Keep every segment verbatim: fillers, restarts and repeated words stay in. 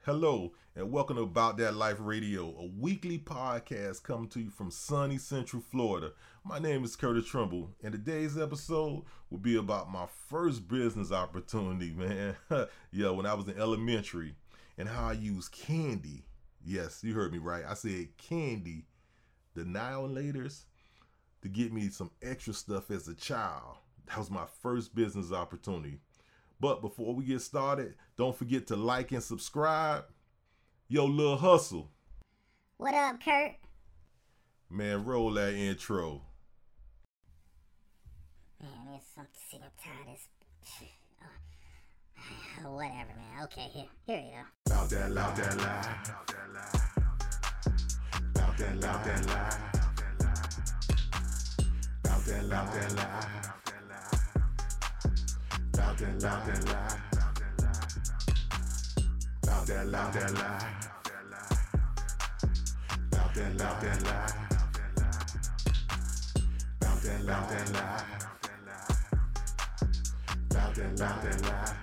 Hello, and welcome to About That Life Radio, a weekly podcast coming to you from sunny Central Florida. My name is Curtis Trimble, and today's episode will be about my first business opportunity, man. Yeah, when I was in elementary, and how I used candy. Yes, you heard me right. I said candy, the annihilators, to get me some extra stuff as a child. That was my first business opportunity. But before we get started, don't forget to like and subscribe. Yo, Lil Hustle. What up, Kurt? Man, roll that intro. Man, there's something to see. I'm tired of this. Oh, whatever, man. Okay, here, here you go. Bout that, loud that lie. Bout that, loud that lie. Bout that, loud that lie. Bout that, loud that lie. Bout that, loud that lie. Bout that, loud that lie. Bout that, loud that lie. Bout that, loud that lie.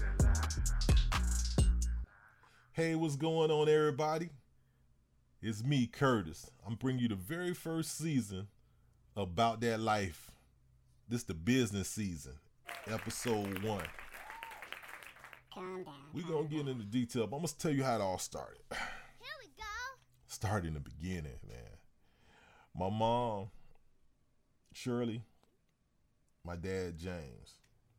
Hey, what's going on, everybody? It's me, Curtis. I'm bringing you the very first season of About That Life. This the business season. Episode one. Calm down. We're going to get into detail, but I'm going to tell you how it all started. Here we go. Started in the beginning, man. My mom, Shirley, my dad, James,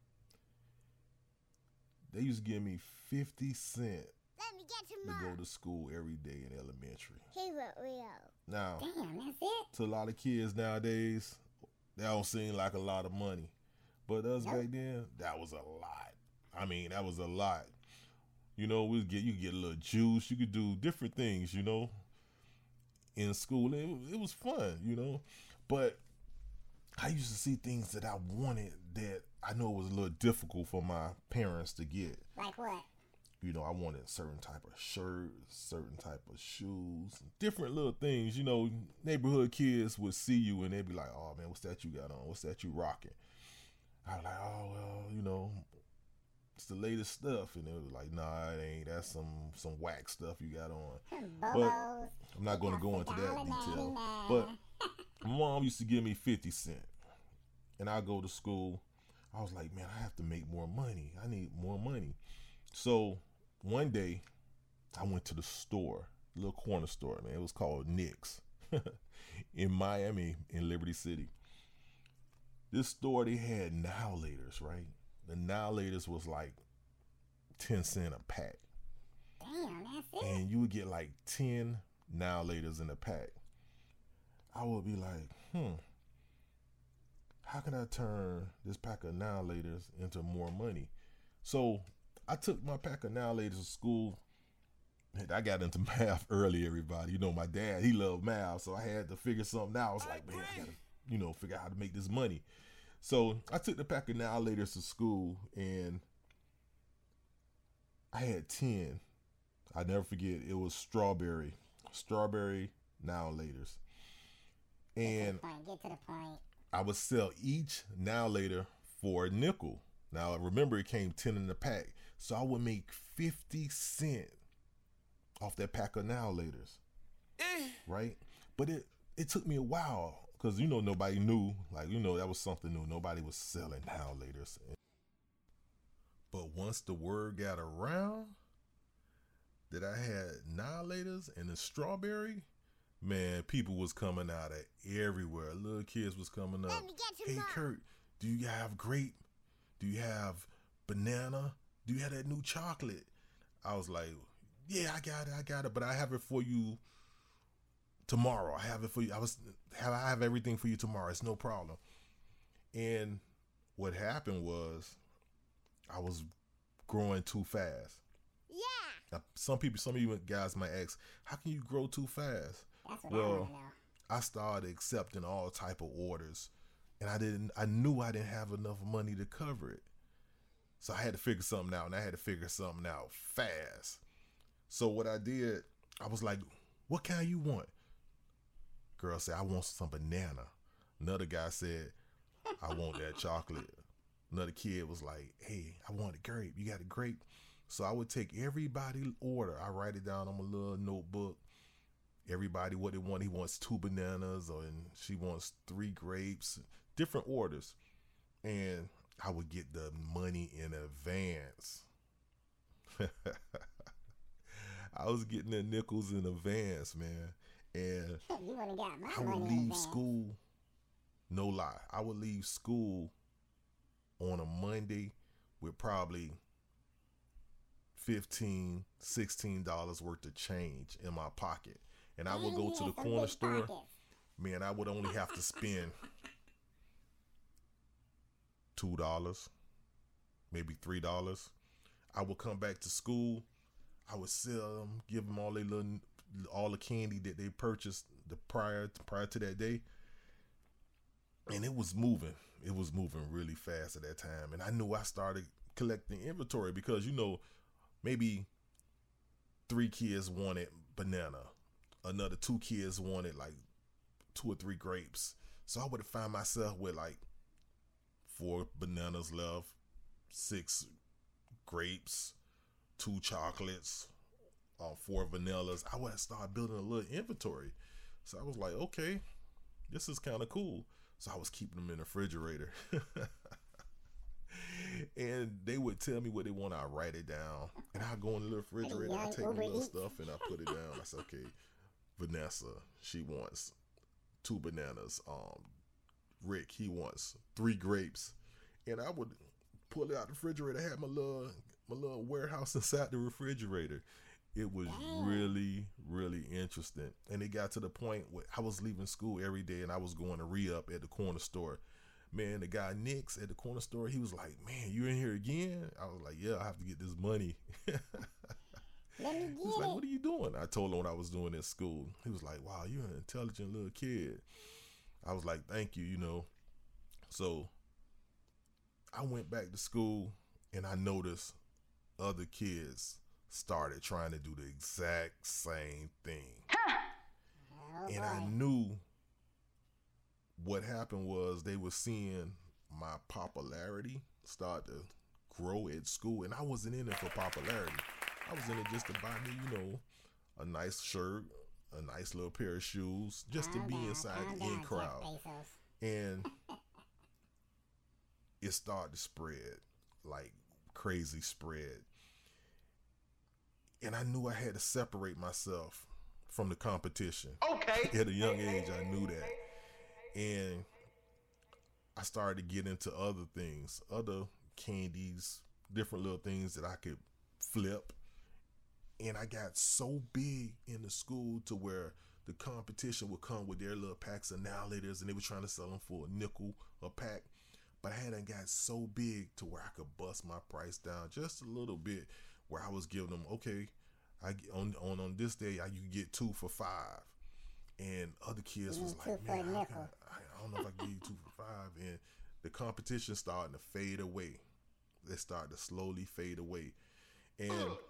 they used to give me fifty cents Let me get to your go to school every day in elementary. Favorite Rio. Now, Damn, that's it? to a lot of kids nowadays, that don't seem like a lot of money. But us Nope. back then, that was a lot. I mean, that was a lot. You know, we get you could get a little juice. You could do different things, you know, in school. It, it was fun, you know. But I used to see things that I wanted that I know was a little difficult for my parents to get. Like what? You know, I wanted a certain type of shirt, certain type of shoes, different little things. You know, neighborhood kids would see you and they'd be like, "Oh man, what's that you got on? What's that you rocking?" I was like, "Oh well, you know, it's the latest stuff," and they was like, "Nah, it ain't. That's some some whack stuff you got on." Bobos. I'm not going to go into that detail. But my mom used to give me fifty cents, and I go to school. I was like, "Man, I have to make more money. I need more money." So one day, I went to the store, a little corner store, man. It was called Nick's in Miami, in Liberty City. This store, they had annihilators, right? The annihilators was like ten cents a pack. Damn, that's it? And you would get like ten annihilators in a pack. I would be like, hmm, how can I turn this pack of annihilators into more money? So I took my pack of annihilators to school. And I got into math early, everybody. You know, my dad, he loved math, so I had to figure something out. I was like, man, I gotta, you know, figure out how to make this money. So I took the pack of annihilators to school, and I had ten. I never forget. It was strawberry, strawberry annihilators, and Get to the point. Get to the point. I would sell each annihilator for a nickel. Now remember, it came ten in the pack, so I would make fifty cents off that pack of annihilators, right? But it it took me a while. Because, you know, nobody knew, like, you know, that was something new. Nobody was selling annihilators. But once the word got around that I had annihilators and the strawberry, man, people was coming out of everywhere. Little kids was coming up. Let me get Hey, your Kurt, do you have grape? Do you have banana? Do you have that new chocolate? I was like, yeah, I got it, I got it. But I have it for you tomorrow. I have it for you. I was have I have everything for you tomorrow. It's no problem. And what happened was I was growing too fast. Yeah. Now, some people, some of you guys might ask, how can you grow too fast? That's what I Well, want to know. I started accepting all type of orders, and I didn't. I knew I didn't have enough money to cover it, so I had to figure something out, and I had to figure something out fast. So what I did, I was like, "What kind you want?" Girl said, "I want some banana." Another guy said, "I want that chocolate." Another kid was like, "Hey, I want a grape. You got a grape?" So I would take everybody order. I write it down on my little notebook. Everybody what they want. He wants two bananas, or and she wants three grapes. Different orders, and I would get the money in advance. I was getting the nickels in advance, man. And You would have got my I would money in leave advance. school. No lie, I would leave school on a Monday with probably fifteen, sixteen dollars worth of change in my pocket. And I would go to the corner store. Man, I would only have to spend two dollars, maybe three dollars. I would come back to school. I would sell them, give them all they little, all the candy that they purchased the prior prior to that day. And it was moving. It was moving really fast at that time. And I knew I started collecting inventory because, you know, maybe three kids wanted banana. Another two kids wanted like two or three grapes. So I would find myself with like four bananas left, six grapes, two chocolates, uh, four vanillas. I would start building a little inventory. So I was like, okay, this is kind of cool. So I was keeping them in the refrigerator. And they would tell me what they want. I write it down. And I go in the little refrigerator. I take the little stuff and I put it down. I said, okay, Vanessa, she wants two bananas. Um, Rick, he wants three grapes. And I would pull it out the refrigerator. I had my little, my little warehouse inside the refrigerator. It was really, really interesting. And it got to the point where I was leaving school every day and I was going to re-up at the corner store. Man, the guy Nick's at the corner store, he was like, man, you in here again? I was like, yeah, I have to get this money. Let me get He's like, it. what are you doing? I told him what I was doing at school. He was like, wow, you're an intelligent little kid. I was like, thank you, you know. So I went back to school and I noticed other kids started trying to do the exact same thing. Oh, And boy. I knew what happened was they were seeing my popularity start to grow at school. And I wasn't in it for popularity. I was in it just to buy me, you know, a nice shirt, a nice little pair of shoes, just to Calm be down, inside calm the in down, Jeff crowd. Bezos. And it started to spread, like crazy spread. And I knew I had to separate myself from the competition. Okay. At a young age, I knew that. And I started to get into other things, other candies, different little things that I could flip. And I got so big in the school to where the competition would come with their little packs of now laters and they were trying to sell them for a nickel a pack. But I hadn't got so big to where I could bust my price down just a little bit, where I was giving them, okay, I get on on, on this day I, you get two for five. And other kids You was need two like, for a man, I, nickel. can, I, I don't know if I can give you two for five. And the competition starting to fade away. They started to slowly fade away. And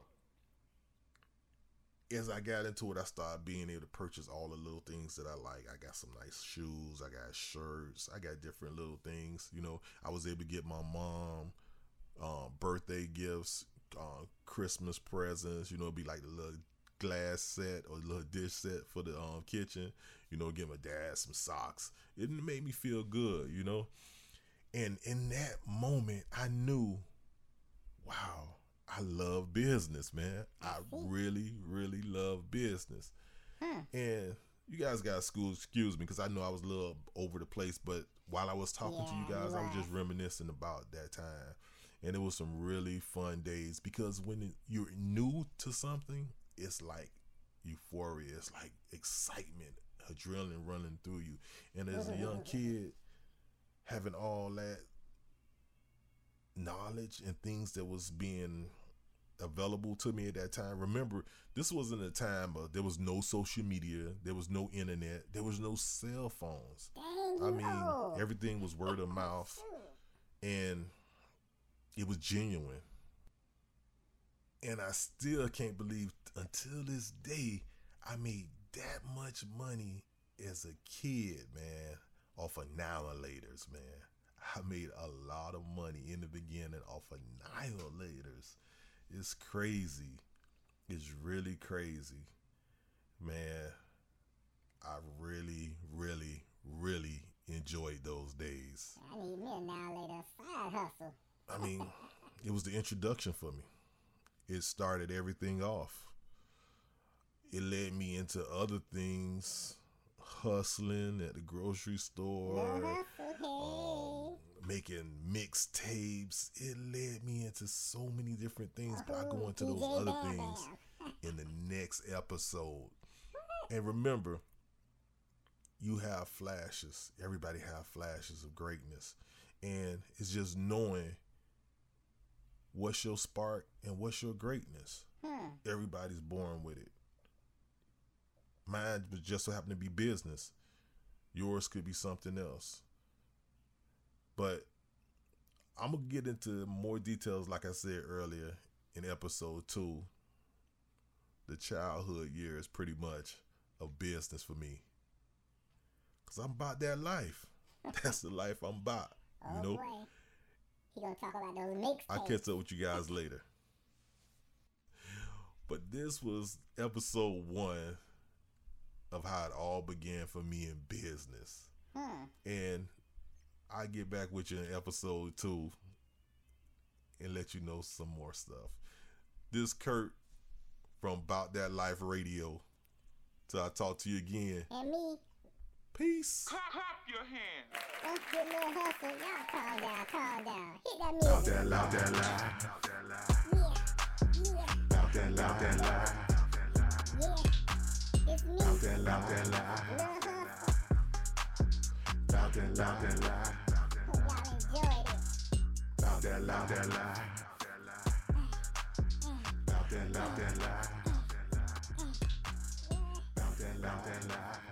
as I got into it, I started being able to purchase all the little things that I like. I got some nice shoes. I got shirts. I got different little things. You know, I was able to get my mom uh, birthday gifts, uh, Christmas presents. You know, it'd be like the little glass set or little dish set for the um, kitchen. You know, give my dad some socks. It made me feel good, you know. And in that moment, I knew, wow, I love business, man. I really, really love business. Huh. And you guys got school, excuse me, because I know I was a little over the place, but while I was talking to you Yeah, guys, you I was just was. reminiscing about that time. And it was some really fun days because when it, you're new to something, it's like euphoria. It's like excitement, adrenaline running through you. And as a young kid, having all that knowledge and things that was being available to me at that time. Remember, this wasn't a time of, there was no social media, there was no internet, there was no cell phones. Dang, I you mean, old. everything was word of mouth, and it was genuine. And I still can't believe until this day I made that much money as a kid, man, off of Annihilators, man. I made a lot of money in the beginning off of Annihilators. It's crazy. It's really crazy. Man, I really, really, really enjoyed those days. I need me a now later side hustle. I mean, it was the introduction for me. It started everything off. It led me into other things, hustling at the grocery store, um, making mixtapes. It led me into so many different things, but I go into those other things in the next episode. And remember, you have flashes. Everybody have flashes of greatness. And it's just knowing what's your spark and what's your greatness. Hmm. Everybody's born with it. Mine was just so happen to be business. Yours could be something else. But I'm going to get into more details, like I said earlier in episode two. The childhood years pretty much of business for me. Because I'm about that life. That's the life I'm about. Oh, you know? boy. He gonna talk about those mixtapes. I'll catch up with you guys later. But this was episode one of how it all began for me in business. Hmm. And I get back with you in episode two and let you know some more stuff. This Kurt from About That Life Radio. Till I talk to you again. And me. Peace. Clap, clap your hands. Let's get little hustle. Y'all calm down, calm down. Hit that music. Out that loud, that loud. Yeah, yeah, Out that loud, that loud. yeah. It's me. Out that loud, that loud. Little hustle. Out that loud, that loud. Hope y'all enjoyed it. Out that loud, that loud. Out that loud, that loud. Out that loud, that loud.